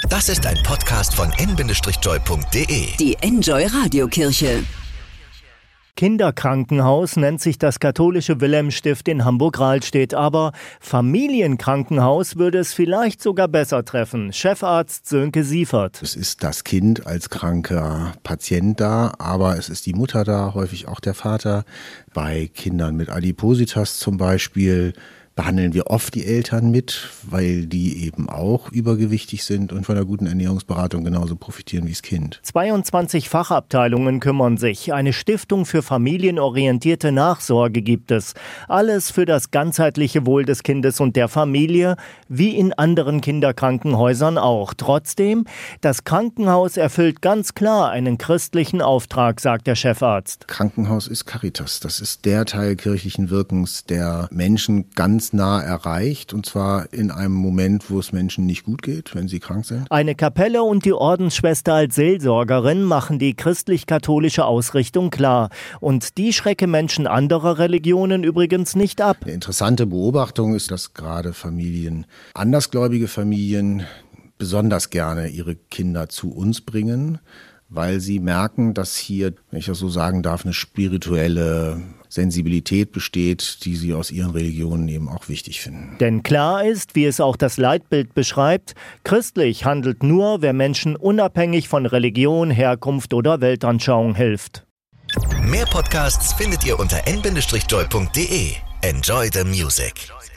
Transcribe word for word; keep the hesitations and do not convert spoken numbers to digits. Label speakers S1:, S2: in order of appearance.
S1: Das ist ein Podcast von n Bindestrich joy punkt de.
S2: Die Enjoy Radiokirche.
S3: Kinderkrankenhaus nennt sich das katholische Wilhelmstift in Hamburg-Rahlstedt, aber Familienkrankenhaus würde es vielleicht sogar besser treffen. Chefarzt Sönke Siefert.
S4: Es ist das Kind als kranker Patient da, aber es ist die Mutter da, häufig auch der Vater. Bei Kindern mit Adipositas zum Beispiel behandeln wir oft die Eltern mit, weil die eben auch übergewichtig sind und von einer guten Ernährungsberatung genauso profitieren wie das Kind.
S3: zweiundzwanzig Fachabteilungen kümmern sich. Eine Stiftung für familienorientierte Nachsorge gibt es. Alles für das ganzheitliche Wohl des Kindes und der Familie, wie in anderen Kinderkrankenhäusern auch. Trotzdem, das Krankenhaus erfüllt ganz klar einen christlichen Auftrag, sagt der Chefarzt.
S4: Krankenhaus ist Caritas. Das ist der Teil kirchlichen Wirkens, der Menschen ganz nah erreicht, und zwar in einem Moment, wo es Menschen nicht gut geht, wenn sie krank sind.
S3: Eine Kapelle und die Ordensschwester als Seelsorgerin machen die christlich-katholische Ausrichtung klar. Und die schrecke Menschen anderer Religionen übrigens nicht ab.
S4: Eine interessante Beobachtung ist, dass gerade Familien, andersgläubige Familien, besonders gerne ihre Kinder zu uns bringen, weil sie merken, dass hier, wenn ich das so sagen darf, eine spirituelle Sensibilität besteht, die sie aus ihren Religionen eben auch wichtig finden.
S3: Denn klar ist, wie es auch das Leitbild beschreibt, christlich handelt nur, wer Menschen unabhängig von Religion, Herkunft oder Weltanschauung hilft.
S1: Mehr Podcasts findet ihr unter n Bindestrich joy punkt de. Enjoy the music.